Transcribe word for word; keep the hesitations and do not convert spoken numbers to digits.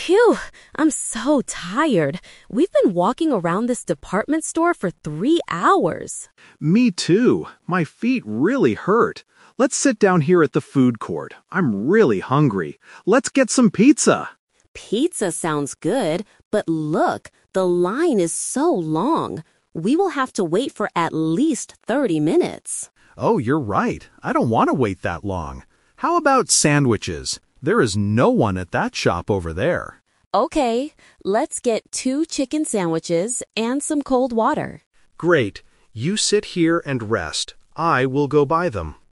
Phew, I'm so tired. We've been walking around this department store for three hours. Me too. My feet really hurt. Let's sit down here at the food court. I'm really hungry. Let's get some pizza. Pizza sounds good, but look, the line is so long. We will have to wait for at least thirty minutes. Oh, you're right. I don't want to wait that long. How about sandwiches? There is no one at that shop over there. Okay, let's get two chicken sandwiches and some cold water. Great. You sit here and rest. I will go buy them.